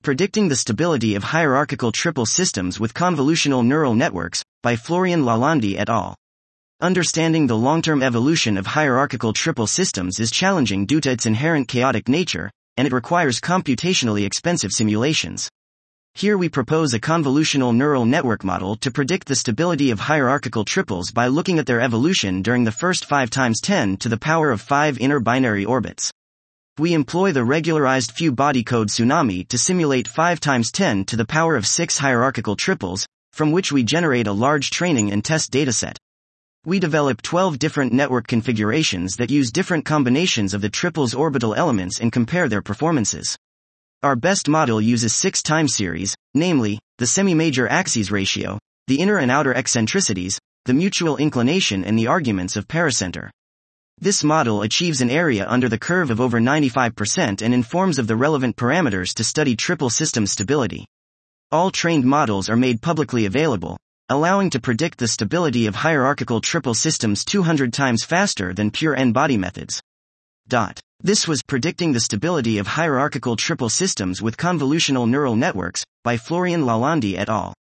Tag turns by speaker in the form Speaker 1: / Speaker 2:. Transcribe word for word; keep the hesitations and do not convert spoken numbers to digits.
Speaker 1: Predicting the Stability of Hierarchical Triple Systems with Convolutional Neural Networks, by Florian Lalonde et al. Understanding the long-term evolution of hierarchical triple systems is challenging due to its inherent chaotic nature, and it requires computationally expensive simulations. Here we propose a convolutional neural network model to predict the stability of hierarchical triples by looking at their evolution during the first five times ten to the power of five inner binary orbits. We employ the regularized few body code tsunami to simulate five times ten to the power of six hierarchical triples, from which we generate a large training and test dataset. We develop twelve different network configurations that use different combinations of the triples' orbital elements and compare their performances. Our best model uses six time series, namely, the semi-major axes ratio, the inner and outer eccentricities, the mutual inclination and the arguments of pericenter. This model achieves an area under the curve of over ninety-five percent and informs of the relevant parameters to study triple system stability. All trained models are made publicly available, allowing to predict the stability of hierarchical triple systems two hundred times faster than pure n-body methods. Dot. This was Predicting the Stability of Hierarchical Triple Systems with Convolutional Neural Networks, by Florian Lalonde et al.